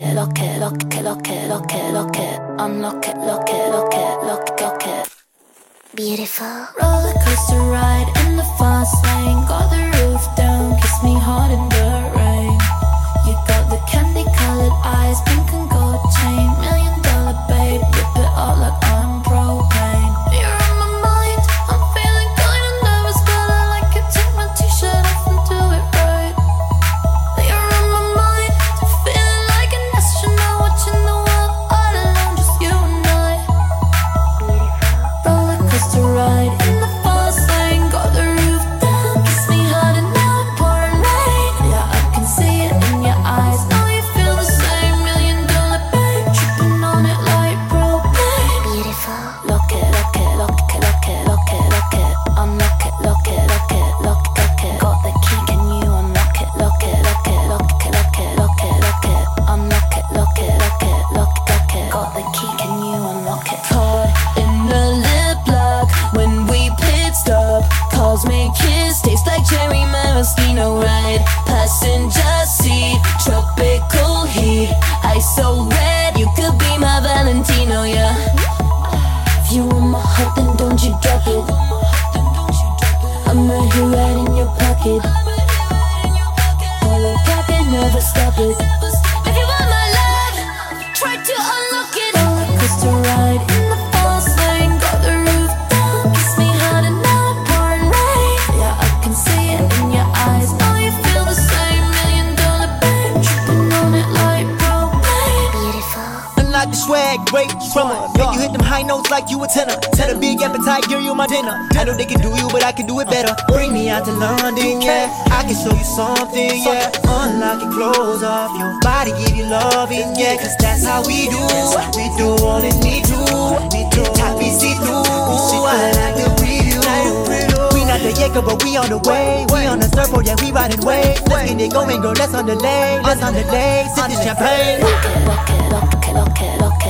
lock it, lock it, lock it, lock it, lock it. Unlock it, lock it, lock it, lock it, lock it. Beautiful. Roller coaster ride in the fast lane. Got the roof down, kiss me hard in the rain. You got the candy colored eyes, pink and gold chain. $1 million babe, whip it out like I'm propane. You're on my mind, I'm feeling kinda nervous, but I like it. Take my t-shirt off and do it right. You're on my mind, feeling like an astronaut, watching the world all alone, just you and I. Roller coaster ride in the fast lane. Got the roof down, kiss me hard and now it's pouring rain. Yeah, I can see it in your eyes. Know you feel the same. $1 million babe, tripping on it like propane. Beautiful. Lock it, lock it, lock it, lock it, lock it, lock it. Unlock it, lock it, lock it, lock it, lock it. Got the key, can you unlock it? Lock it, lock it, lock it, lock it, lock it, lock it. Unlock it, lock it, lock it, lock it, lock it. Got the key, can you unlock it? Caught in the lip lock when we pit stop. Cosmic kiss, tastes like cherry maraschino ride. Passenger seat, tropical heat. Ice so red, you could be my Valentino, yeah. If you want my heart, then don't you drop it. I'm right here, right in your pocket. All I got can never stop it. If you want my love, try to unlock it. Roller coaster ride in the fast lane. Got the roof down, kiss me hard and now it's pouring rain. Yeah, I can see it in your eyes. Know you feel the same. $1 million babe, tripping on it like propane. Beautiful. Unlock the swag, great drummer. Make you hit them high notes like you a tenor. Tell a big appetite, girl, you my dinner. I know they can do you, but I can do it better. Bring me out to London, yeah. I can show you something, yeah. Unlock your clothes off, your body give you loving, yeah. Cause that's how we do. We do all it need to. Top be see-through. I like the preview. We not the Jaeger, but we on the way. We on the surfboard, yeah, we riding waves. Let's get it going, girl, let's on the lane. Let's on the lane, sip this champagne. Lock it, lock it, lock it, lock it, lock it.